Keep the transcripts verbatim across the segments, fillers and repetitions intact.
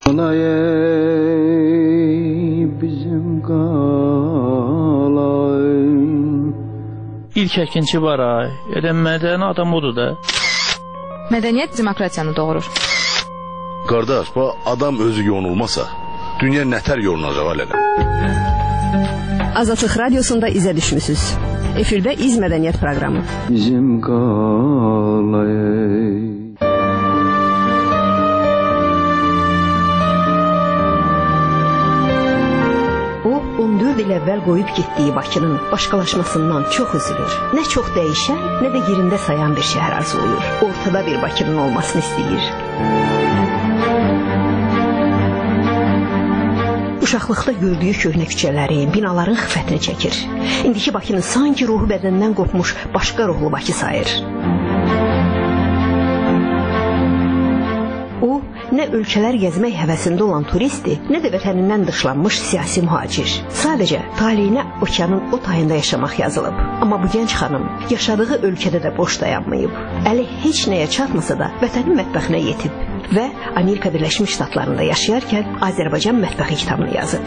bizim qalay. İlk əkinçi var ay, elə mədəni adam odur da. Mədəniyyət demokratiyanı doğurur. Qardaş, bu adam özü yonulmasa, dünya nətər yolunacaq alələ? Azadlıq Radiosunda izə düşmüsünüz. Efirdə İz Mədəniyyət proqramı. Bizim qalay. on dörd il əvvəl qoyub getdiyi Bakının başqalaşmasından çox üzülür. Nə çox dəyişən, nə də yerində sayan bir şəhər arzulayır. Ortada bir Bakının olmasını istəyir. Uşaqlıqda gördüyü köhnə küçələrin, binaların xiffətini çəkir. İndiki Bakının sanki ruhu bədəndən qopmuş başqa ruhlu Bakı sayır. O, nə ölkələr gəzmək həvəsində olan turisti, nə də vətənindən dışlanmış siyasi mühacir. Sadəcə taleyinə okeanın o tayında yaşamaq yazılıb. Amma bu gənc xanım yaşadığı ölkədə də boş dayanmayıb. Əli heç nəyə çatmasa da vətənin mətbəxinə yetib və Amerika Birləşmiş Ştatlarında yaşayarkən Azərbaycan mətbəxi kitabını yazıb.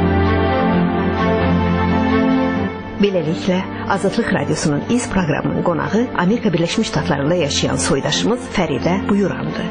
Beləliklə, Azadlıq Radiosunun İz proqramının qonağı Amerika Birləşmiş Ştatlarında yaşayan soydaşımız Fəridə Buyurandı.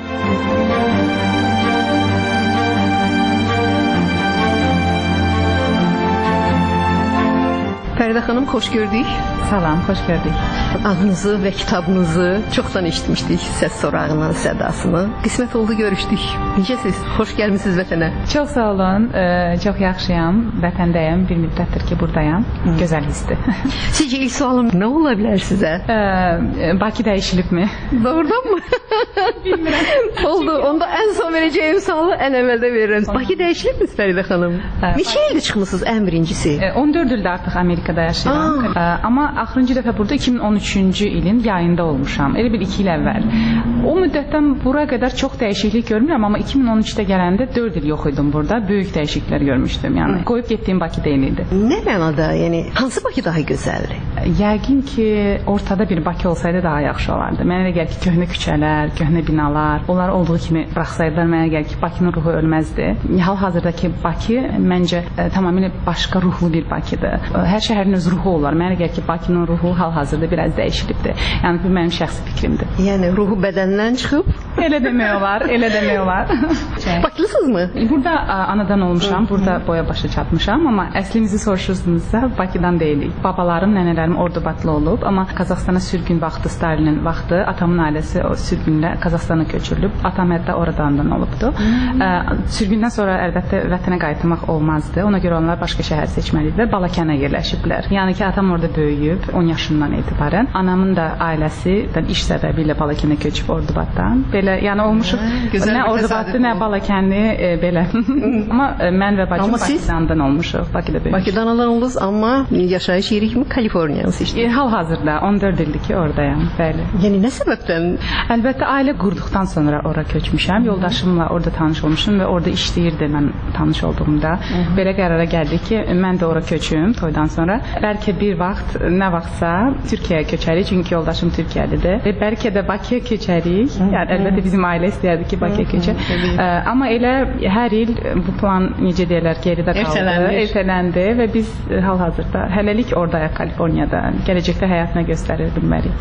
Fəridə xanım, xoş gördük. Salam, xoş gördük. Adınızı və kitabınızı çoxdan eşitmişdik, səs sorağının sədasını. Qismət oldu, görüşdük. Necəsiz? Xoş gəlmisiniz vətənə. Çox sağ olun, e, çox yaxşıyam, vətəndəyəm, bir müddətdir ki, buradayam. Hı. Gözəl hisdir. Sizcə ilk sualım nə ola bilər sizə? E, Bakı dəyişilibmi? Doğrudan mı? Bilmirəm. Oldu, onda ən son verəcəyim sualı ən əvvəldə verirəm. Bakı dəyişilibmi Fəridə xanım? E, Neçə ildir çıxmısınız ən birincisi? E, on dörd ildir artıq Amerikada yaşayıram. E, amma axırıncı dəfə burada iki min on üçüncü ilin yayında olmuşam. Elə bir iki il əvvəl. O müddətdən bura qədər çox dəyişiklik görmürəm, amma iki min on üçdə gələndə dörd il yox idim burada. Böyük dəyişikliklər görmüşdüm. Yəni qoyub getdiyim Bakı deyil idi. Nə mənada? Yəni hansı Bakı daha gözəldir? Yəqin ki, ortada bir Bakı olsaydı daha yaxşı olardı. Mənə elə gəlir ki, köhnə küçələr, köhnə binalar, onlar olduğu kimi buraxsaydılar, mənə gəlir ki, Bakının ruhu ölməzdi. Hal-hazırdakı Bakı məncə e, tamamilə başqa ruhlu bir Bakıdır. Hər şəhərin öz ruhu olar. Mənə gəlir ki, Bakının ruhu hal-hazırda biraz dəyişilibdir. Yəni bu mənim şəxsi fikrimdir. Yəni ruhu bədəndən çıxıb? Elə demək olar, elə demək olar. Bakılısınızmı? Burada a, anadan olmuşam, burada boya başa çatmışam, amma əslimizi soruşursunuzsa Bakıdan deyilik. Babalarım, nənələrim Ordubatlı olub, amma Qazaxstana sürgün vaxtı, Stalinin vaxtı, atamın ailəsi o sürgünlə Qazaxstana köçürülüb. Atam hətta oradandan olubdu. A, sürgündən sonra əlbəttə vətənə qayıtmaq olmazdı. Ona görə onlar başqa şəhər seçməliydilər. Balakənə yerləşiblər. Yəni ki, atam orada böyüyüb on yaşından etibarən. Anamın da ailəsi iş səbəbilə Balakənə köçüb Ordubatdan. Belə, yəni olmuşuq. Nə Ordubatlı, nə Balakənli e, belə. Amma e, mən və bacım Bakıdandan olmuşuq. Bakıda böyümüşük. Bakıdan oldunuz, amma yaşayış yeri kimi Kaliforniyanı seçdiniz. E, hal-hazırda on dörd ildir ki, oradayam. Bəli. Yəni nə səbəbdən? Əlbəttə ailə qurduqdan sonra ora köçmüşəm. Yoldaşımla orada tanış olmuşum və orada işləyirdi mən tanış olduğumda. Hı-hı. Belə qərara gəldik ki, mən də ora köçüm toydan sonra. Bəlkə bir vaxt, nə vaxtsa Türkiyəyə köçərik, çünki yoldaşım Türkiyəlidir. Və bəlkə də Bakıya köçərik. Yəni əlbəttə bizim ailə istəyərdi ki, Bakıya köçək. Amma elə hər il bu plan necə deyirlər, geridə qaldı, ertələndi və biz hal-hazırda hələlik oradayıq Kaliforniyada. Gələcəkdə həyatına göstərir bilmərik.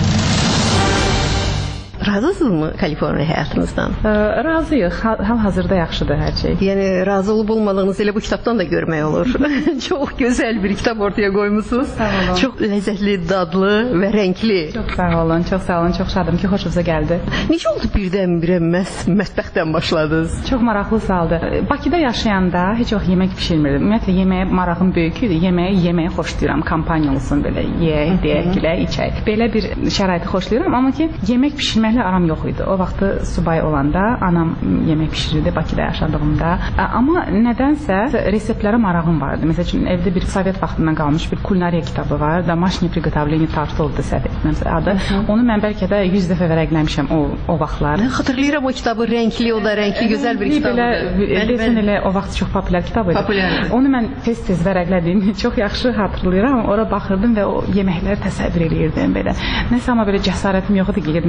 Razısınızmı Kaliforniya həyatınızdan? Ə, razıyıq. Hal-hazırda yaxşıdır hər şey. Yəni razı olub olmadığınızı elə bu kitabdan da görmək olur. Çox gözəl bir kitab ortaya qoymusunuz. Sağ olun. Çox ləzzətli, dadlı və rəngli. Çox sağ olun, çox sağ olun. Çox şadım ki, xoşunuza gəldi. Necə oldu birdən-birə məhz mətbəxdən başladınız? Çox maraqlı saldı. Bakıda yaşayanda heç vaxt yemək bişirmirdim. Ümumiyyətlə yeməyə marağım böyük idi. Yeməyi yeməyi xoşlayıram. Kampaniya olsun belə, yeyək, deyək, gülə, içək. Belə bir şəraiti xoşlayıram, amma ki, yemək bişirməklə aram yox idi. O vaxtı subay olanda anam yemək bişirirdi Bakıda yaşadığımda. Amma nədənsə reseptlərə marağım vardı. Məsələn, evdə bir Sovet vaxtından qalmış bir kulinariya kitabı var. Домашнее приготовление тортов səhv etmirəmsə adı. Onu mən bəlkə də yüz dəfə vərəqləmişəm o o vaxtlar. Mən xatırlayıram o kitabı, rəngli, o da rəngli, gözəl bir kitabdır. Belə desən elə o vaxt çox populyar kitab idi. Populyar. Onu mən tez-tez vərəqlədiyimi çox yaxşı xatırlayıram. Ora baxırdım və o yeməkləri təsəvvür eləyirdim belə. Nəsə amma belə cəsarətim yox idi ki, gedim mətbəxə onu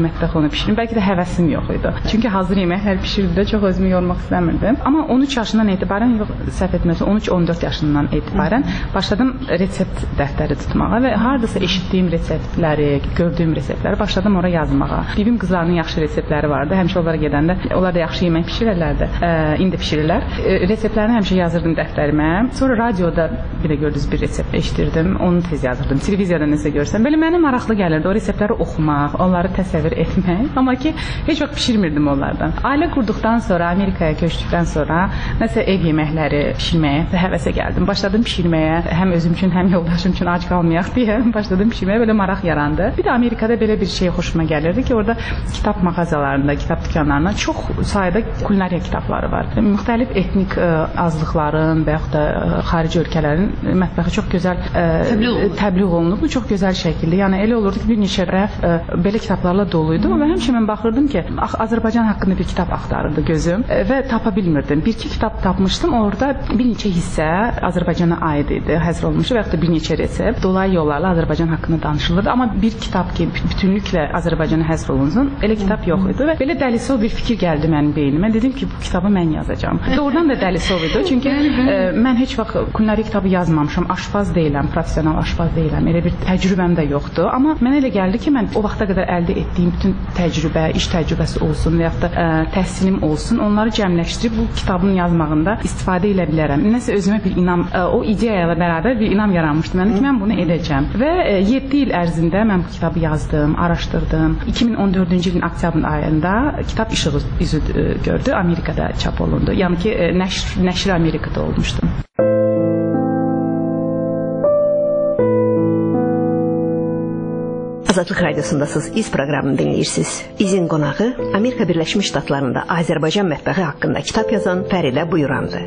bişirim. Bəlkə də həvəsim yox idi. Çünki hazır yeməklər bişirdə çox özümü yormaq istəmirdim. Amma on üç yaşından etibarən, yox səhv etmirəmsə on üç on dörd yaşından etibarən başladım resept dəftəri tutmağa və hardasa eşitdiyim reseptləri, gördüyüm reseptləri başladım ora yazmağa. Bibim qızlarının yaxşı reseptləri vardı. Həmişə onlara gedəndə onlar da yaxşı yemək bişirirlərdi. E, indi bişirirlər. E, reseptlərini həmişə yazırdım dəftərimə. Sonra radioda bir də gördünüz bir resept eşitirdim. Onu tez yazırdım. Televiziyada nəsə görsəm. Belə mənə maraqlı gəlirdi o reseptləri oxumaq, onları təsəvvür etmək. Amma ki heç vaxt bişirmirdim onlardan. Ailə qurduqdan sonra, Amerikaya köçdükdən sonra nəsə ev yeməkləri bişirməyə və həvəsə gəldim. Başladım bişirməyə, həm özüm üçün, həm yoldaşım üçün ac qalmayaq deyə başladım bişirməyə. Belə maraq yarandı. Bir də Amerikada belə bir şey xoşuma gəlirdi ki, orada kitab mağazalarında, kitab dükanlarında çox sayda kulinariya kitabları var. Müxtəlif etnik ə, azlıqların və yaxud da ə, xarici ölkələrin mətbəxi çox gözəl ə, təbliğ olunub. Bu çox gözəl şəkildə. Yəni elə olurdu ki, bir neçə rəf ə, belə kitablarla dolu idi və həmişə mən baxırdım ki, Azərbaycan haqqında bir kitab axtarırdı gözüm ə, və tapa bilmirdim. Bir-iki kitab tapmışdım. Orada bir neçə hissə Azərbaycana aid idi, həzr olunmuş və yaxud da bir neçə resept dolayı yollarla Azərbaycan haqqında danışılırdı. Amma bir kitab ki, bütünlüklə Azərbaycana həzr olunsun, elə kitab yox idi və belə dəlisov bir fikir gəldi mənim beynimə. Dedim ki, bu kitabı mən yazacağam. Doğrudan da dəlisov idi. Çünki ə, mən heç vaxt kulinariya kitabı yazmamışam. Aşpaz deyiləm, professional aşpaz deyiləm. Elə bir təcrübəm də yoxdur. Amma mənə elə gəldi ki, mən o vaxta qədər əldə etdiyim bütün təcrübə, iş təcrübəsi olsun və yaxud da ə, təhsilim olsun, onları cəmləşdirib bu kitabın yazmağında istifadə edə bilərəm. Nəsə özümə bir inam, ə, o ideya ilə bərabər bir inam yaranmışdı mənim ki, mən bunu edəcəm. Və ə, yeddi il ərzində mən bu kitabı yazdım, araşdırdım. iki min on dördüncü ilin oktyabrın ayında kitab işığı üzü gördü, Amerikada çap olundu. Yəni ki, nəşr, nəşr Amerikada olmuşdu. Azadlıq Radiosundasınız, İz proqramını dinləyirsiniz. İzin qonağı Amerika Birləşmiş Ştatlarında Azərbaycan mətbəxi haqqında kitab yazan Fəridə Buyurandı.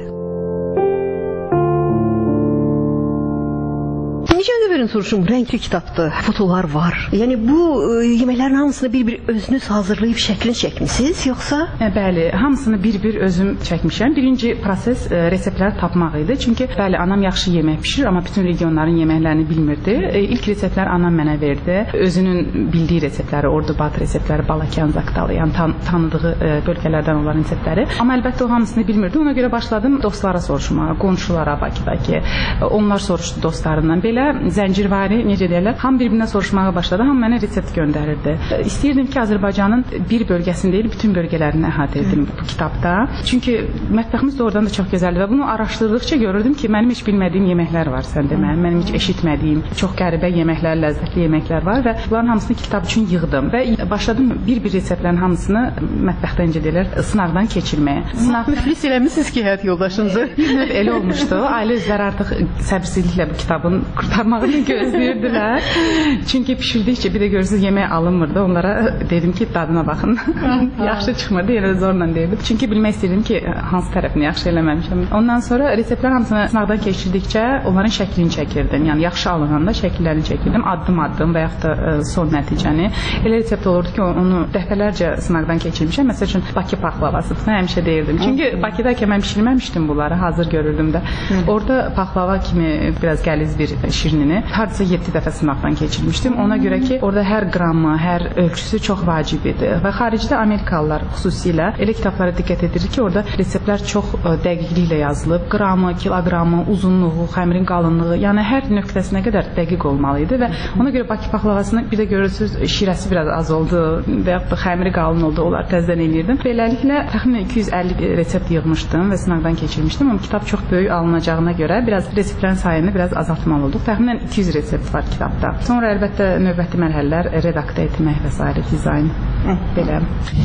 Necə də verin soruşum, rəngli kitabdır, fotolar var. Yəni bu ə, yeməklərin hamısını bir-bir özünüz hazırlayıb şəklini çəkmisiniz, yoxsa? Ə, bəli, hamısını bir-bir özüm çəkmişəm. Birinci proses ə, reseptləri tapmaq idi. Çünki bəli, anam yaxşı yemək bişirir, amma bütün regionların yeməklərini bilmirdi. Ə, ilk reseptlər anam mənə verdi. Özünün bildiyi reseptləri, Ordu-Bat reseptləri, Balakən, Zaqatalı, yəni tan tanıdığı ə, bölgələrdən olan reseptləri. Amma əlbəttə o hamısını bilmirdi. Ona görə başladım dostlara soruşmağa, qonşulara Bakıdakı. Onlar soruşdu dostlarından. Belə zəncirvari, necə deyirlər, ham bir-birinə soruşmağa başladı, ham mənə resept göndərirdi. İstəyirdim ki, Azərbaycanın bir bölgəsini deyil, bütün bölgələrini əhatə edim bu kitabda. Çünki mətbəximiz də oradan da çox gözəldir və bunu araşdırdıqca görürdüm ki, mənim heç bilmədiyim yeməklər var səndə mənim, mənim heç eşitmədiyim, çox qəribə yeməklər, ləzzətli yeməklər var və bunların hamısını kitab üçün yığdım və başladım bir-bir reseptlərin hamısını mətbəxdə necə deyirlər, sınaqdan keçirməyə. Sınaq Müflis eləmisiniz ki, həyat yoldaşınızı. Bir növ elə olmuşdu. Ailə üzvləri artıq səbirsizliklə bu kitabın qurtarmağını gözləyirdilər. Çünki pişirdikcə bir də görürsüz yemək alınmırdı. Onlara dedim ki, dadına baxın. Yaxşı çıxmırdı, yenə zorla deyirdim. Çünki bilmək istəyirdim ki, hansı tərəfini yaxşı eləməmişəm. Ondan sonra reseptlər hamısını sınaqdan keçirdikcə onların şəklini çəkirdim. Yəni yaxşı alınanda şəkillərini çəkirdim, addım-addım və yaxud da son nəticəni. Elə resept olurdu ki, onu dəfələrcə sınaqdan keçirmişəm. Məsəl üçün Bakı paxlavası, bunu həmişə deyirdim. Çünki Bakıdakı mən bişirməmişdim bunları, hazır görürdüm də. Orada paxlava kimi biraz qəliz bir şirinini hardasa yeddi dəfə sınaqdan keçirmişdim. Ona görə ki, orada hər qramı, hər ölçüsü çox vacib idi. Və xaricdə Amerikalılar xüsusilə elə kitablara diqqət edir ki, orada reseptlər çox dəqiqliklə yazılıb. Qramı, kiloqramı, uzunluğu, xəmirin qalınlığı, yəni hər nöqtəsinə qədər dəqiq olmalı idi və ona görə Bakı paxlavasını bir də görürsüz, şirəsi biraz az oldu və yaxud da xəmiri qalın oldu, onlar təzədən eləyirdim. Beləliklə təxminən iki yüz əlli resept yığmışdım və sınaqdan keçirmişdim. Amma kitab çox böyük alınacağına görə biraz reseptlərin sayını biraz azaltmalı olduq. Təxminən iki yüz resept var kitabda. Sonra əlbəttə növbəti mərhələlər redaktə etmək və s. dizayn. Belə.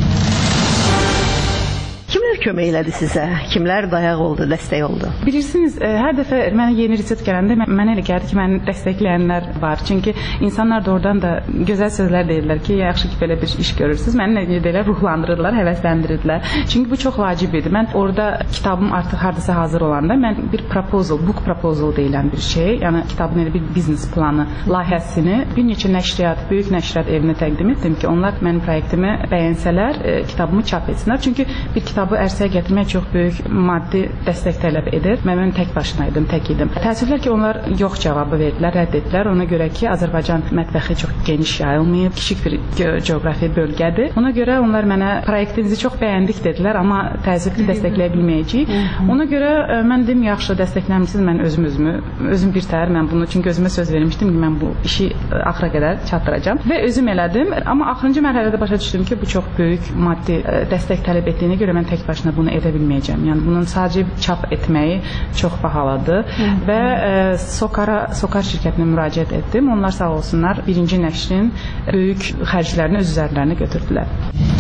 Kimlər kömək elədi sizə? Kimlər dayaq oldu, dəstək oldu? Bilirsiniz, hər dəfə mənə yeni resept gələndə mənə elə gəldi ki, məni dəstəkləyənlər var. Çünki insanlar da oradan da gözəl sözlər deyirlər ki, yaxşı ki, belə bir iş görürsünüz. Məni necə deyirlər, ruhlandırırlar, həvəsləndirirlər. Çünki bu çox vacib idi. Mən orada kitabım artıq hardasa hazır olanda mən bir proposal, book proposal deyilən bir şey, yəni kitabın elə bir biznes planı, layihəsini bir neçə nəşriyyat, böyük nəşriyyat evinə təqdim etdim ki, onlar mənim proyektimi bəyənsələr, kitabımı çap etsinlər. Çünki bir kitabı ərs arsaya gətirmək çox böyük maddi dəstək tələb edir. Mən tək başına idim, tək idim. Təəssüflər ki, onlar yox cavabı verdilər, rədd etdilər. Ona görə ki, Azərbaycan mətbəxi çox geniş yayılmayıb, kiçik bir coğrafi bölgədir. Ona görə onlar mənə proyektinizi çox bəyəndik dedilər, amma təəssüfli dəstəkləyə bilməyəcəyik. Ona görə mən dedim, yaxşı, dəstəkləmişsiniz, mən özüm özümü, özüm bir təhər mən bunu, çünki özümə söz vermişdim ki, mən bu işi axıra qədər çatdıracağam və özüm elədim. Amma axırıncı mərhələdə başa düşdüm ki, bu çox böyük maddi dəstək tələb etdiyinə görə mən tək başına bunu edə bilməyəcəm. Yəni bunun sadəcə çap etməyi çox bahalıdır və Sokara, Sokar şirkətinə müraciət etdim. Onlar sağ olsunlar birinci nəşrin böyük xərclərini öz üzərlərinə götürdülər.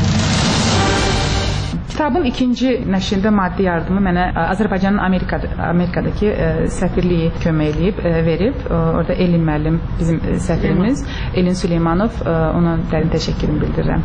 Kitabın ikinci nəşrində maddi yardımı mənə Azərbaycanın Amerikada, Amerikadakı e, səfirliyi kömək eləyib, e, verib. E, orada Elin müəllim bizim səfirimiz, Elin Süleymanov, e, ona dərin təşəkkürümü bildirirəm.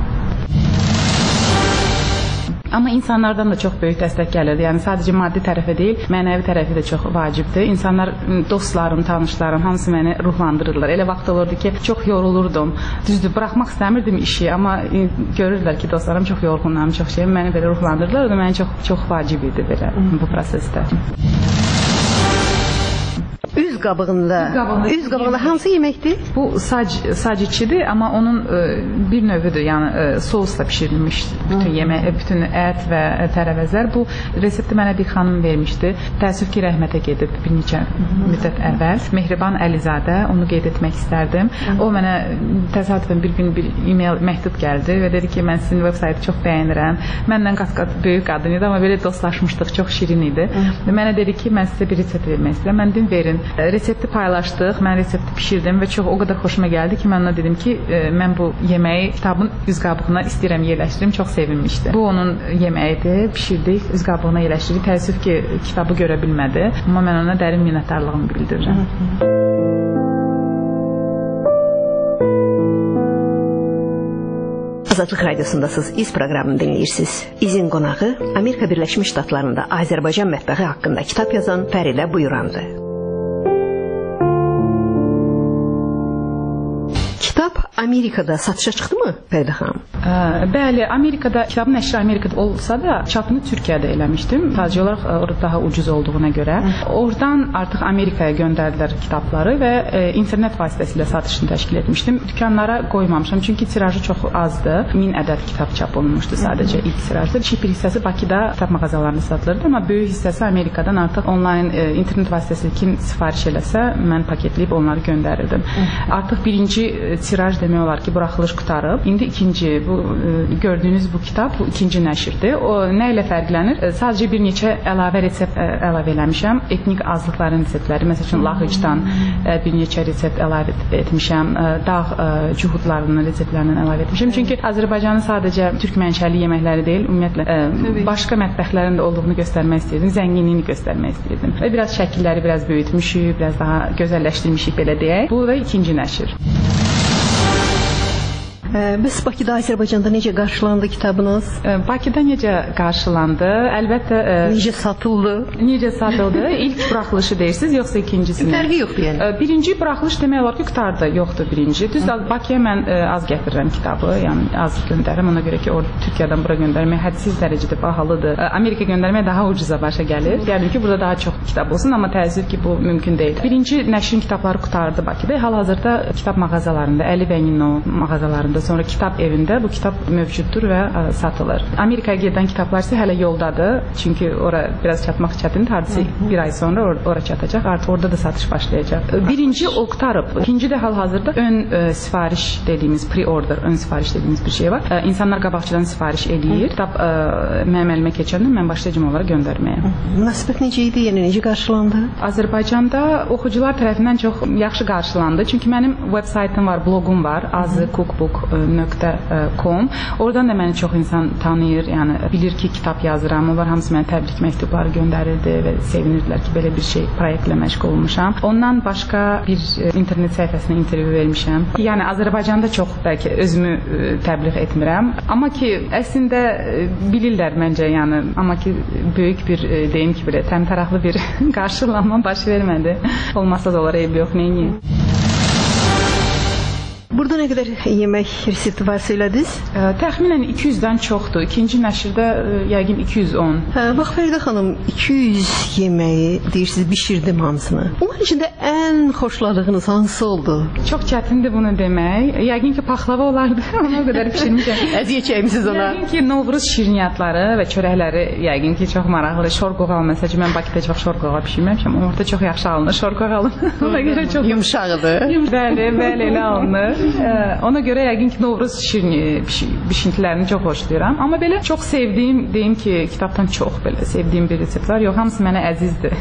Amma insanlardan da çox böyük dəstək gəlirdi. Yəni sadəcə maddi tərəfi deyil, mənəvi tərəfi də çox vacibdir. İnsanlar, dostlarım, tanışlarım hamısı məni ruhlandırırlar. Elə vaxt olurdu ki, çox yorulurdum. Düzdür, buraxmaq istəmirdim işi, amma görürlər ki, dostlarım çox yorğunam, çox şey, məni belə ruhlandırırlar. O da mənə çox çox vacib idi belə bu prosesdə. Üz qabığında, qabığında üz qabığında hansı yeməkdir? Bu sac, sac içidir, amma onun e, bir növüdür, yəni e, sousla bişirilmiş bütün yemək, bütün ət və tərəvəzlər. Bu resepti mənə bir xanım vermişdi. Təəssüf ki, rəhmətə gedib bir neçə müddət əvvəl. Mehriban Əlizadə, onu qeyd etmək istərdim. O mənə təsadüfən bir gün bir e-mail məktub gəldi və dedi ki, mən sizin veb-saytı çox bəyənirəm. Məndən qat-qat böyük qadın idi, amma belə dostlaşmışdıq, çox şirin idi. Mənə dedi ki, mən sizə bir resept vermək istəyirəm. Mən dedim, verin. Resepti paylaşdıq, mən resepti pişirdim və çox o qədər xoşuma gəldi ki, mən ona dedim ki, mən bu yeməyi kitabın üz qabığına istəyirəm yerləşdirim, çox sevinmişdi. Bu onun yeməyidir, pişirdik, üz qabığına yerləşdirdik. Təəssüf ki, kitabı görə bilmədi, amma mən ona dərin minnətdarlığımı bildirirəm. Azadlıq Radiosundasınız, İz proqramını dinləyirsiniz. İzin qonağı Amerika Birləşmiş Ştatlarında Azərbaycan mətbəxi haqqında kitab yazan Fəridə Buyurandı. Kitab Amerikada satışa çıxdımı Fəridə xanım? Ə, bəli, Amerikada, kitabın nəşri Amerikada olsa da çapını Türkiyədə eləmişdim. Sadəcə olaraq orada daha ucuz olduğuna görə. Oradan artıq Amerikaya göndərdilər kitabları və e, internet vasitəsilə satışını təşkil etmişdim. Dükanlara qoymamışam, çünki tirajı çox azdır. min ədəd kitab çap olunmuşdu sadəcə ilk tirajda. Kiçik bir hissəsi Bakıda kitab mağazalarında satılırdı, amma böyük hissəsi Amerikadan artıq onlayn e, internet vasitəsilə kim sifariş eləsə, mən paketləyib onları göndərirdim. Artıq birinci e, tiraj demək olar ki, buraxılış qutarıb. İndi ikinci, bu e, gördüyünüz bu kitab bu ikinci nəşrdir. O nə ilə fərqlənir? E, sadəcə bir neçə əlavə resept e, əlavə eləmişəm. Etnik azlıqların reseptləri, məsəl üçün Lahıcdan e, bir neçə resept əlavə etmişəm. E, dağ e, cuhudlarının reseptlərindən əlavə etmişəm. Çünki Azərbaycanın sadəcə türk mənşəli yeməkləri deyil, ümumiyyətlə e, başqa mətbəxlərin də olduğunu göstərmək istəyirdim, zənginliyini göstərmək istəyirdim. Və biraz şəkilləri biraz böyütmüşük, biraz daha gözəlləşdirmişik belə deyək. Bu da ikinci nəşr. Bəs Bakıda, Azərbaycanda necə qarşılandı kitabınız? Bakıda necə qarşılandı? Əlbəttə necə satıldı? Necə satıldı? İlk buraxılışı deyirsiniz, yoxsa ikincisini? Fərqi yoxdur yəni. Birinci buraxılış demək olar ki, qutarda yoxdur birinci. Düz Bakıya mən az gətirirəm kitabı, yəni az göndərirəm. Ona görə ki, orada Türkiyədən bura göndərmək hədsiz dərəcədə bahalıdır. Amerika göndərmək daha ucuza başa gəlir. Gəldim ki, burada daha çox kitab olsun, amma təəssüf ki, bu mümkün deyil. Birinci nəşrin kitabları qutardı Bakıda. Hal-hazırda kitab mağazalarında, Əli Bəyinno mağazalarında, sonra kitab evində bu kitab mövcuddur və ə, satılır. Amerikaya gedən kitablar isə hələ yoldadır. Çünki ora biraz çatmaq çətindir. Hardasa bir ay sonra or ora çatacaq. Artıq orada da satış başlayacaq. Birinci o qutarıb. İkinci də hal-hazırda ön ə, sifariş dediyimiz pre-order, ön sifariş dediyimiz bir şey var. Ə, insanlar qabaqçadan sifariş eləyir. Kitab ə, mənim əlimə keçəndə mən başlayacağam onları göndərməyə. Münasibət necə idi? Yəni necə qarşılandı? Azərbaycanda oxucular tərəfindən çox yaxşı qarşılandı. Çünki mənim veb-saytım var, bloqum var, azı cookbook nöqtə com. Oradan da məni çox insan tanıyır, yəni bilir ki, kitab yazıram. Onlar hamısı mənə təbrik məktubları göndərirdi və sevinirdilər ki, belə bir şey proyektlə məşğul olmuşam. Ondan başqa bir internet səhifəsinə intervyu vermişəm. Yəni Azərbaycanda çox bəlkə özümü təbliğ etmirəm, amma ki, əslində bilirlər məncə, yəni, amma ki, böyük bir deyim ki, belə təmtəraqlı bir qarşılanma baş vermədi. Olmazsa da olar, eyb yox, neyini? Burada nə qədər yemək resepti var söylədiniz? Ə, təxminən iki yüzdən çoxdur. İkinci nəşrdə ə, yəqin iki yüz on. Hə, bax Fəridə xanım, iki yüz yeməyi deyirsiniz, bişirdim hamısını. Bunun içində ən xoşladığınız hansı oldu? Çox çətindir bunu demək. Yəqin ki, paxlava olardı. Ona qədər bişirmişəm. Əziyyət çəkmisiniz ona. Yəqin ki, Novruz şirniyyatları və çörəkləri yəqin ki, çox maraqlıdır. Şorqoğal məsələn, mən Bakıda heç vaxt şorqoğal bişirməmişəm. Orada çox yaxşı alınır şorqoğalın. Ona görə çox yumşaqdır. Bəli, bəli elə alınır. Ona görə yəqin ki, Novruz şirini bişintilərini çox xoşlayıram. Amma belə çox sevdiyim, deyim ki, kitabdan çox belə sevdiyim bir resept var. Yox, hamısı mənə əzizdir.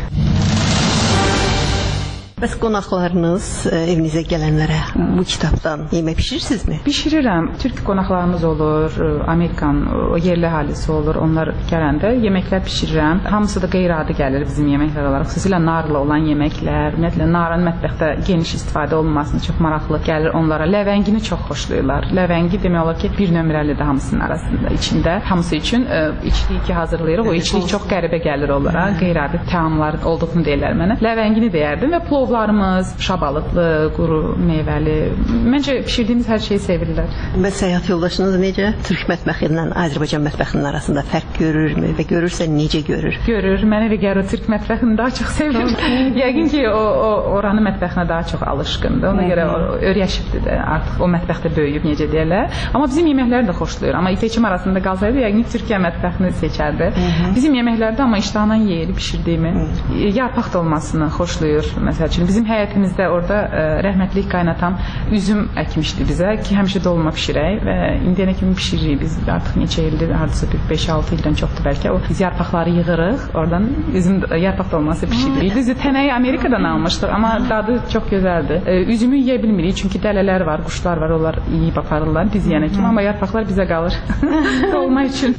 Bəs qonaqlarınız evinizə gələnlərə bu kitabdan yemək bişirirsinizmi? Bişirirəm. Türk qonaqlarımız olur, Amerikan o yerli əhalisi olur. Onlar gələndə yeməklər bişirirəm. Hamısı da qeyri-adi gəlir bizim yeməklər olaraq. Xüsusilə narla olan yeməklər, ümumiyyətlə narın mətbəxdə geniş istifadə olunmasını çox maraqlı gəlir onlara. Ləvəngini çox xoşlayırlar. Ləvəngi demək olar ki, bir nömrəlidir hamısının arasında, içində. Hamısı üçün içlik ki hazırlayırıq. O içlik çox qəribə gəlir onlara. Qeyri-adi təamlar olduğunu deyirlər mənə. Ləvəngini deyərdim və plov larımız şabalıqlı, quru meyvəli. Məncə bişirdiyimiz hər şeyi sevirlər. Bəs həyat yoldaşınız necə? Türk mətbəxi ilə Azərbaycan mətbəxinin arasında fərq görürmü və görürsə necə görür? Görür. Mənə elə gəlir Türk mətbəxini daha çox sevir. Yəqin ki, o, o oranın mətbəxinə daha çox alışqındır. Ona görə öyrəşibdir də. Artıq o mətbəxdə böyüyüb necə deyirlər. Amma bizim yeməkləri də xoşlayır. Amma seçim arasında qalsaydı yəqin Türkiyə mətbəxini seçərdi. Bizim yeməklərdə amma iştahla yeyir bişirdiyimi. Yarpaq dolmasını xoşlayır. Məsələn, bizim həyətimizdə orada ə, rəhmətlik qaynatam üzüm əkmişdi bizə ki, həmişə dolma bişirək və indiyənə kimi bişiririk biz. Artıq neçə ildir, hardasa bir beş altı ildən çoxdur bəlkə. O biz yarpaqları yığırıq, oradan üzüm yarpaq dolması bişiririk. Biz tənəyi Amerikadan almışdıq, amma dadı çox gözəldir. Ə, üzümü yeyə bilmirik çünki dələlər var, quşlar var, onlar yeyib aparırlar biz yeyənə kimi, amma yarpaqlar bizə qalır dolma üçün.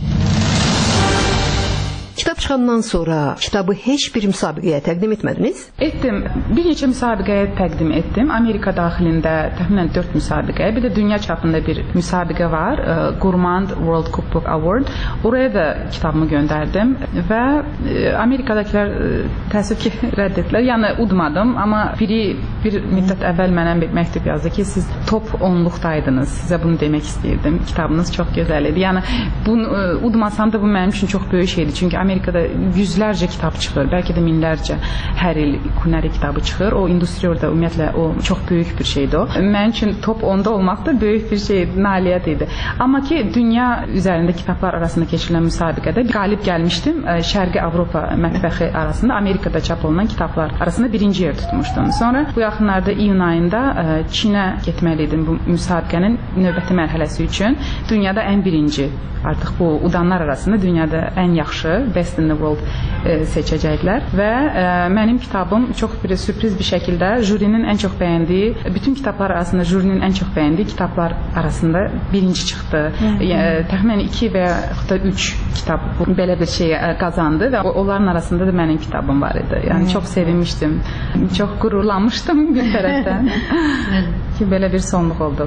Kitab çıxandan sonra kitabı heç bir müsabiqəyə təqdim etmədiniz? Etdim. Bir neçə müsabiqəyə təqdim etdim. Amerika daxilində təxminən dörd müsabiqə, bir də dünya çapında bir müsabiqə var. Gourmand World Cookbook Award. Oraya da kitabımı göndərdim və Amerikadakılar təəssüf ki, rədd etdilər. Yəni udmadım, amma biri bir müddət əvvəl mənə bir məktub yazdı ki, siz top onluqdaydınız. Sizə bunu demək istəyirdim. Kitabınız çox gözəl idi. Yəni bunu udmasam da bu mənim üçün çox böyük şeydir. Çünki Amerikada yüzlərcə kitab çıxır, bəlkə də minlərcə hər il hünəri kitabı çıxır. O industriya orada ümumiyyətlə o çox böyük bir şeydir o. Mənim üçün top onda olmaq da böyük bir şey, nailiyyət idi. Amma ki, dünya üzərində kitablar arasında keçirilən müsabiqədə qalib gəlmişdim. Şərqi Avropa mətbəxi arasında Amerikada çap olunan kitablar arasında birinci yer tutmuşdum. Sonra bu yaxınlarda iyun ayında Çinə getməli idim bu müsabiqənin növbəti mərhələsi üçün. Dünyada ən birinci, artıq bu udanlar arasında dünyada ən yaxşı Best in the World e, seçəcəklər və e, mənim kitabım çox bir sürpriz bir şəkildə jürinin ən çox bəyəndiyi, bütün kitablar arasında jürinin ən çox bəyəndiyi kitablar arasında birinci çıxdı. E, təxminən iki və yaxud da üç kitab belə bir şey qazandı və onların arasında da mənim kitabım var idi. Yəni çox sevinmişdim, çox qürurlanmışdım bir tərəfdən ki, belə bir sonluq oldu.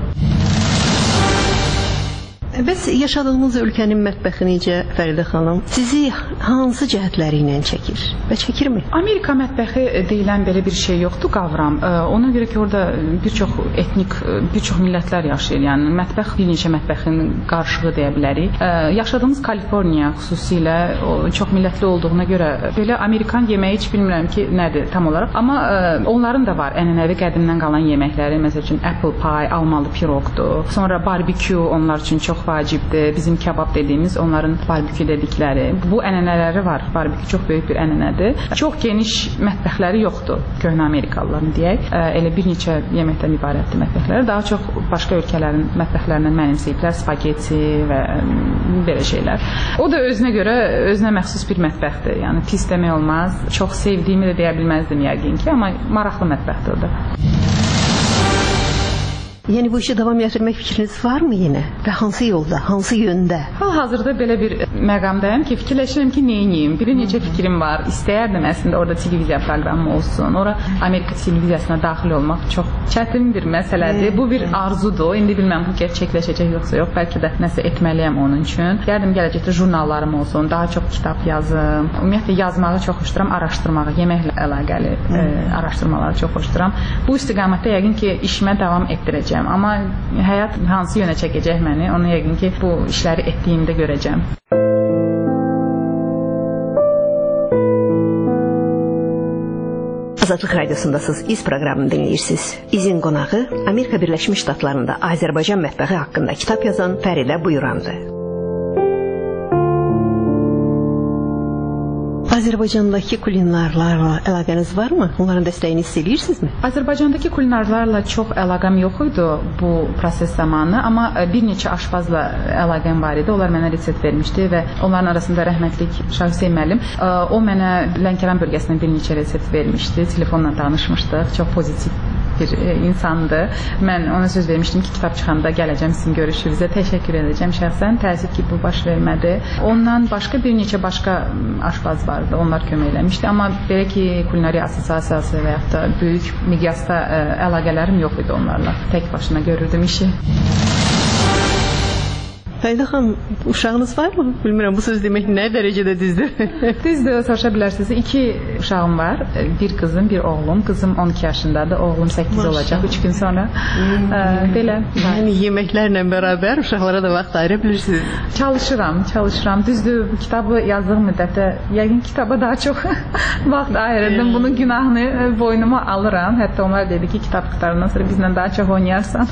Bəs yaşadığınız ölkənin mətbəxi necə, Fəridə xanım? Sizi hansı cəhətləri ilə çəkir və çəkirmi? Amerika mətbəxi deyilən belə bir şey yoxdur, qavram. Ona görə ki, orada bir çox etnik, bir çox millətlər yaşayır. Yəni mətbəx bir neçə mətbəxin qarışığı deyə bilərik. Yaşadığımız Kaliforniya xüsusilə çox millətli olduğuna görə belə Amerikan yeməyi heç bilmirəm ki, nədir tam olaraq. Amma onların da var ənənəvi qədimdən qalan yeməkləri. Məsəl üçün apple pie, almalı piroqdur. Sonra barbekü onlar üçün çox vacibdir. Bizim kebab dediyimiz onların barbekü dedikləri. Bu ənənələri var. Barbekü çox böyük bir ənənədir. Çox geniş mətbəxləri yoxdur. Köhnə Amerikalıların deyək. Elə bir neçə yeməkdən ibarətdir mətbəxləri. Daha çox başqa ölkələrin mətbəxlərindən mənimsəyiblər. Spagetti və belə şeylər. O da özünə görə, özünə məxsus bir mətbəxdir. Yəni pis demək olmaz. Çox sevdiyimi də deyə bilməzdim yəqin ki, amma maraqlı mətbəxdir o da. Yəni bu işi davam etdirmək fikriniz varmı yenə? Və hansı yolda, hansı yöndə? Hal-hazırda belə bir məqamdayım ki, fikirləşirəm ki, neyiniyim? Bir neçə fikrim var. İstəyərdim əslində orada televiziya proqramı olsun. Ora Amerika televiziyasına daxil olmaq çox çətin bir məsələdir. Bu bir arzudur. İndi bilməm bu gerçəkləşəcək yoxsa yox. Bəlkə də nəsə etməliyəm onun üçün. Gəldim gələcəkdə jurnallarım olsun, daha çox kitab yazım. Ümumiyyətlə yazmağı çox xoşduram, araşdırmağı, yeməklə əlaqəli e, araşdırmaları çox xoşduram. Bu istiqamətdə yəqin ki, işimə davam etdirəcəm. istəmişəm. Amma həyat hansı yönə çəkəcək məni, onu yəqin ki, bu işləri etdiyimdə görəcəm. Azadlıq Radiosundasınız, İz proqramını dinləyirsiniz. İzin qonağı Amerika Birləşmiş Ştatlarında Azərbaycan mətbəxi haqqında kitab yazan Fəridə Buyurandır. Azərbaycandakı kulinarlarla əlaqəniz varmı? Onların dəstəyini hiss edirsinizmi? Azərbaycandakı kulinarlarla çox əlaqəm yox idi bu proses zamanı, amma bir neçə aşpazla əlaqəm var idi. Onlar mənə resept vermişdi və onların arasında rəhmətlik Şah Hüseyn müəllim, o mənə Lənkəran bölgəsindən bir neçə resept vermişdi. Telefonla danışmışdıq. Çox pozitiv bir insandı. Mən ona söz vermişdim ki, kitab çıxanda gələcəm sizin görüşünüzə, təşəkkür edəcəm şəxsən. Təəssüf ki, bu baş vermədi. Ondan başqa bir neçə başqa aşpaz vardı. Onlar kömək eləmişdi. Amma belə ki, kulinariya assosiasiyası və yaxud da böyük miqyasda əlaqələrim yox idi onlarla. Tək başına görürdüm işi. Fəridə xanım, uşağınız var mı? Bilmirəm, bu söz demək nə dərəcədə düzdür? Düzdür, soruşa bilərsiniz. İki uşağım var. Bir qızım, bir oğlum. Qızım on iki yaşındadır, oğlum səkkiz Maşallah. Olacaq üç gün sonra. Hmm. Ə, belə. Yəni yeməklərlə bərabər uşaqlara da vaxt ayıra bilirsiniz. Çalışıram, çalışıram. Düzdür, bu kitabı yazdığım müddətdə yəqin kitaba daha çox vaxt ayırdım. Bunun günahını boynuma alıram. Hətta onlar dedi ki, kitab qutarandan sonra bizlə daha çox oynayarsan.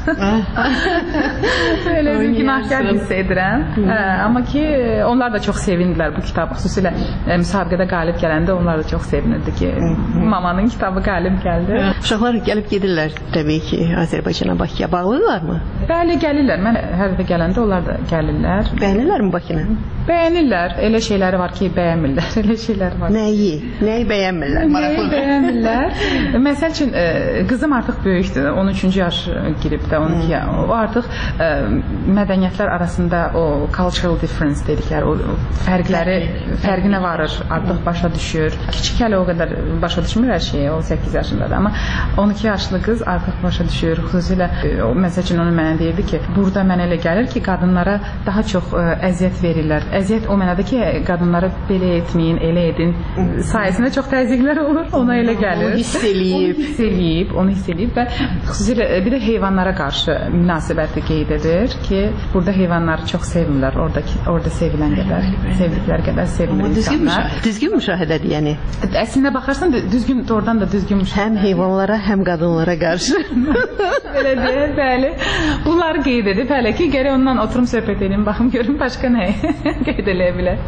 Öyle bir günahkar hiss edirəm. Hə, amma ki, onlar da çox sevindilər bu kitabı. Xüsusilə e, müsabiqədə qalib gələndə onlar da çox sevinirdi ki, mamanın kitabı qalib gəldi. Uşaqlar gəlib gedirlər təbii ki, Azərbaycana, Bakıya. Bağlıdırlarmı? Bəli, gəlirlər. Mən hər dəfə gələndə onlar da gəlirlər. Bəyənirlərmi Bakını? Bəyənirlər. Elə şeyləri var ki, bəyənmirlər. Elə şeylər var. Nəyi? Nəyi bəyənmirlər? Nəyi bəyənmirlər? Məsəl üçün, e, qızım artıq böyükdür. on üçüncü yaş girib də, on iki. O artıq e, mədəniyyətlər arasında o cultural difference dedikləri, o fərqləri, fərqinə varır, artıq başa düşür. Kiçik hələ o qədər başa düşmür hər şeyi, o səkkiz yaşındadır, amma on iki yaşlı qız artıq başa düşür. Xüsusilə o məsəl üçün onu mənə deyirdi ki, burada mənə elə gəlir ki, qadınlara daha çox ə, əziyyət verirlər. Əziyyət o mənada ki, qadınlara belə etməyin, elə edin sayəsində çox təzyiqlər olur, ona elə gəlir. Onu hiss eləyib. Onu hiss eləyib, onu hiss eləyib və xüsusilə bir də heyvanlara qarşı münasibəti qeyd edir ki, burada heyvanları çox sevmirlər. Oradakı orada sevilən qədər, sevdikləri qədər sevilir insanlar. Düzgün müşahidədir, yəni. Əslində baxarsan düzgün, doğrudan da düzgün müşahidə. Həm heyvanlara, həm qadınlara qarşı. Belə deyir, bəli. Bunları qeyd edib, hələ ki, gərək ondan oturum söhbət edeyim, baxım görüm başqa nə qeyd eləyə bilər.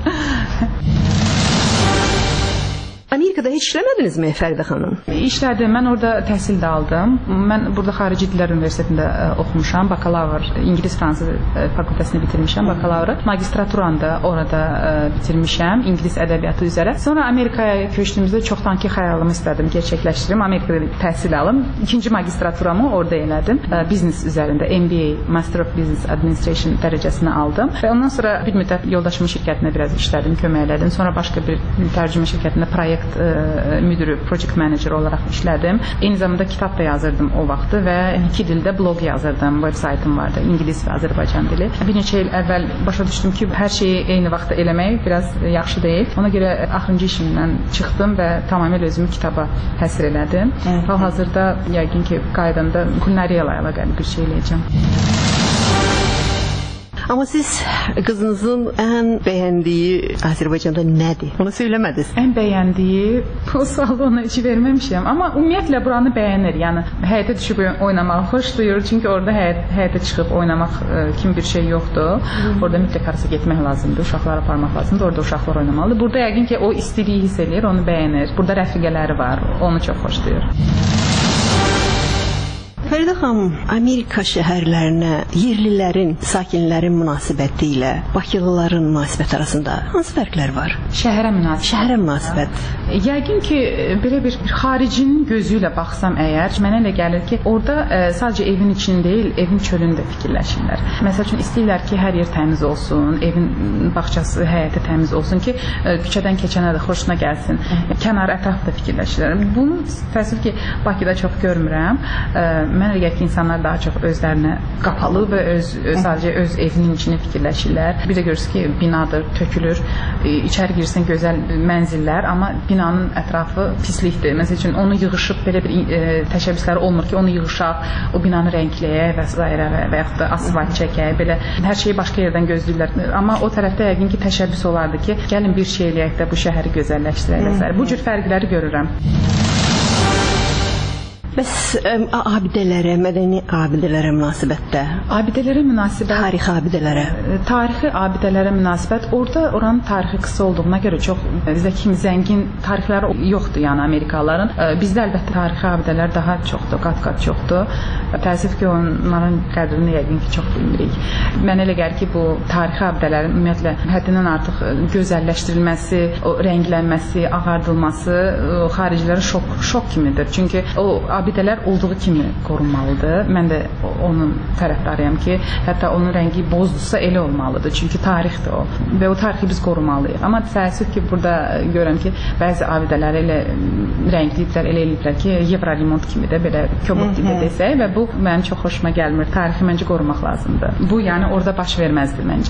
Amerikada heç işləmədinizmi Fəridə xanım? İşlədim. Mən orada təhsil də aldım. Mən burada Xarici Dillər Universitetində ə, oxumuşam. Bakalavr, İngilis-Fransız fakültəsini bitirmişəm, bakalavrı. Magistraturanı da orada ə, bitirmişəm, İngilis ədəbiyyatı üzrə. Sonra Amerikaya köçdüyümüzdə çoxdankı xəyalımı istədim gerçəkləşdirim. Amerikada təhsil alım. İkinci magistraturamı orada elədim. Ə, biznes üzərində M B A, Master of Business Administration dərəcəsini aldım. Və ondan sonra bir müddət yoldaşımın şirkətində biraz işlədim, kömək elədim. Sonra başqa bir tərcümə şirkətində proyekt müdürü, project manager olaraq işlədim. Eyni zamanda kitab da yazırdım o vaxtı və iki dildə blog yazırdım. Web saytım vardı, İngilis və Azərbaycan dili. Bir neçə il əvvəl başa düşdüm ki, hər şeyi eyni vaxtda eləmək biraz yaxşı deyil. Ona görə axırıncı işimdən çıxdım və tamamilə özümü kitaba həsr elədim. Hal-hazırda yəqin ki, qaydanda kulinariya ilə əlaqəli bir şey eləyəcəm. Amma siz qızınızın ən bəyəndiyi Azərbaycanda nədir? Onu söyləmədiniz. Ən bəyəndiyi, bu sualı ona heç verməmişəm. Amma ümumiyyətlə buranı bəyənir. Yəni həyətə düşüb oynamağı xoş duyur. Çünki orada həyət, həyətə çıxıb oynamaq e, kimi bir şey yoxdur. Hmm. Orada mütləq arası getmək lazımdır. Uşaqları aparmaq lazımdır. Orada uşaqlar oynamalıdır. Burada yəqin ki, o istiliyi hiss edir, onu bəyənir. Burada rəfiqələri var. Onu çox xoş duyur. Fəridə xanım, Amerika şəhərlərinə yerlilərin, sakinlərin münasibəti ilə Bakılıların münasibəti arasında hansı fərqlər var? Şəhərə münasibət. Şəhərə münasibət. Yəqin ki, belə bir xaricinin gözü ilə baxsam əgər, mənə elə gəlir ki, orada ə, sadəcə evin içini deyil, evin çölünü də fikirləşirlər. Məsəl üçün istəyirlər ki, hər yer təmiz olsun, evin bağçası, həyəti təmiz olsun ki, ə, küçədən keçənə də xoşuna gəlsin. Kənar ətraf da fikirləşirlər. Bunu təəssüf ki, Bakıda çox görmürəm. Ə, Mən elə gəlir ki, insanlar daha çox özlərinə qapalı və öz, öz sadəcə öz evinin içində fikirləşirlər. Bir də görürsünüz ki, binadır, tökülür, içəri girsən gözəl mənzillər, amma binanın ətrafı pislikdir. Məsəl üçün onu yığışıb belə bir e, təşəbbüsləri olmur ki, onu yığışaq, o binanı rəngləyək və s. və, və yaxud da asfalt çəkək, belə hər şeyi başqa yerdən gözləyirlər. Amma o tərəfdə yəqin ki, təşəbbüs olardı ki, gəlin bir şey eləyək də bu şəhəri gözəlləşdirək və s. Bu cür fərqləri görürəm. Bəs ə, abidələrə, mədəni abidələrə münasibətdə? Abidələrə münasibət... Tarixi abidələrə? Tarixi abidələrə münasibət, orada oranın tarixi qısa olduğuna görə çox bizdə kimi zəngin tarixləri yoxdur, yəni Amerikalıların. Bizdə əlbəttə tarixi abidələr daha çoxdur, qat-qat çoxdur. Təəssüf ki, onların qədrini yəqin ki, çox bilmirik. Mən elə gəlir ki, bu tarixi abidələrin ümumiyyətlə həddindən artıq gözəlləşdirilməsi, o rənglənməsi, ağardılması xaricilərə şok, şok kimidir. Çünki o abidələr olduğu kimi qorunmalıdır. Mən də onun tərəfdarıyam ki, hətta onun rəngi bozdursa elə olmalıdır. Çünki tarixdir o və o tarixi biz qorumalıyıq. Amma təəssüf ki, burada görürəm ki, bəzi abidələri elə rəngliyiblər, elə eləyiblər ki, Evrolimont kimi də belə kobud gibi desək və bu mənim çox xoşuma gəlmir. Tarixi məncə qorumaq lazımdır. Bu, yəni orada baş verməzdir məncə.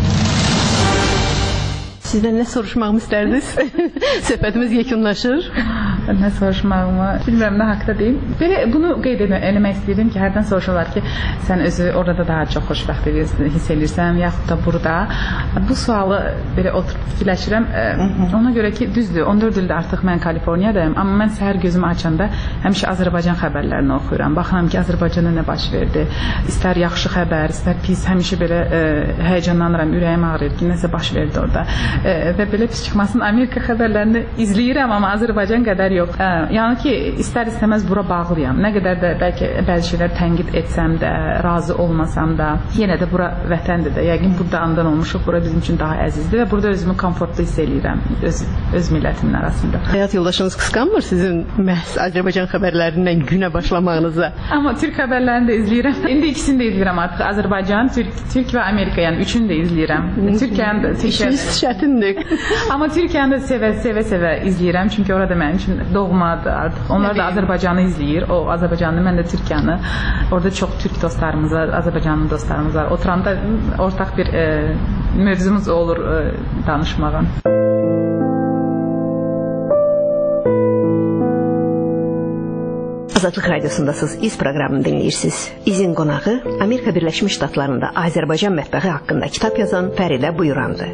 Sizdən nə soruşmağımı istərdiniz? Söhbətimiz yekunlaşır. Nə soruşmağımı bilmirəm, nə haqda deyim. Belə bunu qeyd eləmək istəyirdim ki, hərdən soruşurlar ki, sən özü orada daha çox xoşbəxt hiss edirsən, yaxud da burada. Bu sualı belə oturub fikirləşirəm. Ona görə ki, düzdür, on dörd ildə artıq mən Kaliforniyadayım, amma mən səhər gözümü açanda həmişə Azərbaycan xəbərlərini oxuyuram. Baxıram ki, Azərbaycanda nə baş verdi. İstər yaxşı xəbər, istər pis, həmişə belə həyəcanlanıram, ürəyim ağrıyır ki, nəsə baş verdi orada. Və belə pis çıxmasın, Amerika xəbərlərini izləyirəm, amma Azərbaycan qədər yox. Yəni ki, istər-istəməz bura bağlıyam. Nə qədər də bəlkə bəzi şeylər tənqid etsəm də, razı olmasam da, yenə də bura vətəndir də. Yəqin burada andan olmuşuq, bura bizim üçün daha əzizdir və burada özümü komfortlu hiss eləyirəm öz, öz millətimin arasında. Həyat yoldaşınız qısqanmır sizin məhz Azərbaycan xəbərlərindən günə başlamağınıza? Amma Türk xəbərlərini də izləyirəm. İndi ikisini də izləyirəm artıq. Azərbaycan, Türk, Türk və Amerika, yəni üçünü də izləyirəm. Türkiyəni də, Türkiyə Amma Türkiyəni də sevə-sevə izləyirəm, çünki orada mənim üçün doğmadır artıq. Onlar da Azərbaycanı izləyir, o Azərbaycanı, mən də Türkiyəni. Orada çox Türk dostlarımız var, Azərbaycanlı dostlarımız var. Oturanda ortaq bir e, mövzumuz olur e, danışmağa. Azadlıq Radiosundasınız, İz proqramını dinləyirsiniz. İzin qonağı Amerika Birləşmiş Ştatlarında Azərbaycan mətbəxi haqqında kitab yazan Fəridə Buyurandı.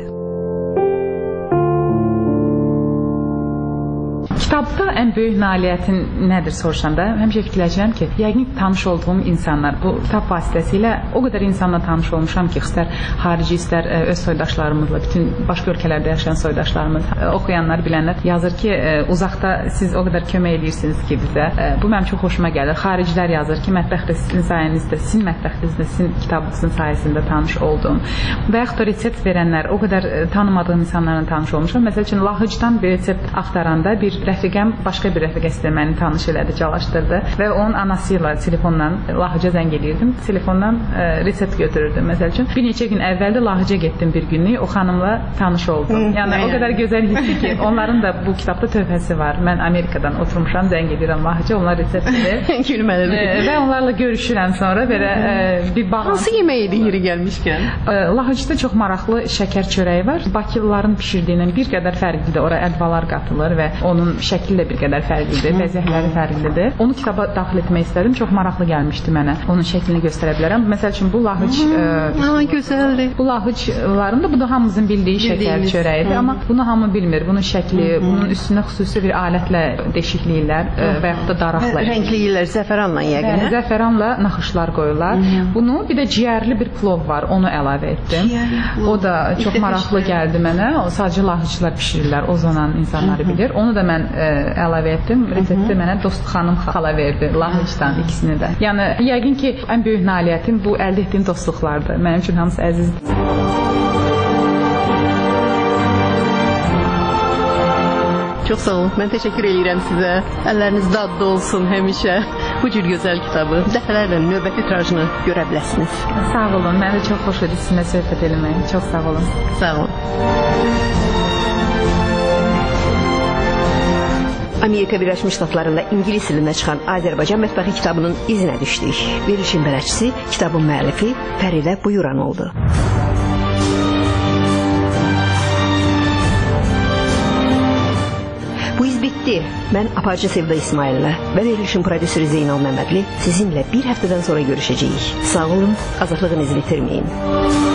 Kitabda ən böyük nailiyyətin nədir soruşanda, həmişə fikirləşirəm ki, yəqin tanış olduğum insanlar, bu kitab vasitəsilə o qədər insanla tanış olmuşam ki, istər xarici, istər öz soydaşlarımızla, bütün başqa ölkələrdə yaşayan soydaşlarımız, oxuyanlar, bilənlər yazır ki, uzaqda siz o qədər kömək edirsiniz ki bizə. Bu mənim çox xoşuma gəlir. Xaricilər yazır ki, mətbəxdə sizin sayənizdə, sizin mətbəxinizdə, sizin kitabınızın sayəsində tanış oldum. Və yaxud da resept verənlər, o qədər tanımadığım insanlarla tanış olmuşam. Məsəl üçün, lahıcdan bir resept axtaranda bir rəfiqəm başqa bir rəfiqəsi də məni tanış elədi, çalışdırdı və onun anası ilə telefondan Lahıca zəng edirdim. Telefondan e, resept götürürdüm. Məsəl üçün, bir neçə gün əvvəl də Lahıca getdim bir günlük, o xanımla tanış oldum. Yəni o qədər gözəl hissi ki, onların da bu kitabda töhfəsi var. Mən Amerikadan oturmuşam, zəng edirəm Lahıca, onlar resept verir. Gülməlidir. E, və onlarla görüşürəm sonra belə e, bir bağlantı. Hansı yemək yedi yeri gəlmişkən? E, Lahıcda çox maraqlı şəkər çörəyi var. Bakılıların bişirdiyindən bir qədər fərqlidir. Ora əlvalar qatılır və onun şəkli də bir qədər fərqlidir, bəzəkləri fərqlidir. Onu kitaba daxil etmək istədim. Çox maraqlı gəlmişdi mənə. Onun şəklini göstərə bilərəm. Məsəl üçün bu lahıc ha, gözəldir. Bu lahıcların da bu da hamımızın bildiyi şəkər çörəyidir, amma bunu hamı bilmir. Bunun şəkli, Hı -hı. bunun üstünə xüsusi bir alətlə deşikləyirlər və yaxud da daraqla. Rəngləyirlər zəfəranla yəqin. Zəfəranla naxışlar qoyurlar. Hı -hı. Bunu bir də ciyərli bir plov var, onu əlavə etdim. O da çox maraqlı gəldi mənə. O sadəcə lahıclar bişirirlər, o zaman insanları bilir. Onu da mən ə, əlavə etdim. Resepti mənə dost xanım xala verdi, lahıcdan ikisini də. Yəni yəqin ki, ən böyük nailiyyətim bu əldə etdiyim dostluqlardır. Mənim üçün hamısı əzizdir. Çox sağ olun. Mən təşəkkür edirəm sizə. Əlləriniz dadlı olsun həmişə. Bu cür gözəl kitabı dəfələrlə növbəti tirajını görə biləsiniz. Sağ olun. Mən də çox xoş idi sizinlə söhbət eləmək. Çox sağ olun. Sağ olun. Amerika Birləşmiş Ştatlarında ingilis dilində çıxan Azərbaycan mətbəxi kitabının izinə düşdük. Verilişin bələdçisi, kitabın müəllifi Fəridə Buyuran oldu. Bu iz bitdi. Mən aparıcı Sevda İsmail'lə və verilişin prodüseri Zeynal Məmmədli sizinlə bir həftədən sonra görüşəcəyik. Sağ olun, azadlığınızı itirməyin.